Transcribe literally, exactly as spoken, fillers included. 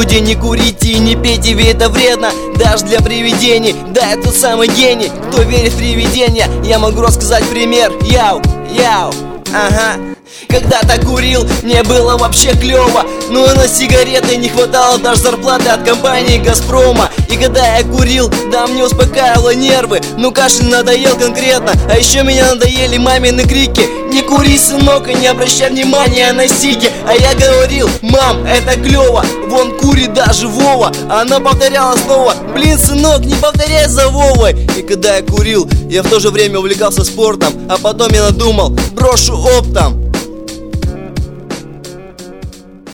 люди, не курите и не пейте, ведь это вредно даже для привидений. Да, я тот самый гений, кто верит в привидения. Я могу рассказать пример. Яу, яу, ага. Когда-то курил, мне было вообще клево, но и на сигареты не хватало даже зарплаты от компании Газпрома. И когда я курил, да, мне успокаивало нервы, но кашель надоел конкретно. А еще меня надоели мамины крики: не кури, сынок, и не обращай внимания на сиги. А я говорил: мам, это клево, вон курит даже Вова. А она повторяла снова: блин, сынок, не повторяй за Вовой. И когда я курил, я в то же время увлекался спортом, а потом я надумал: брошу оптом.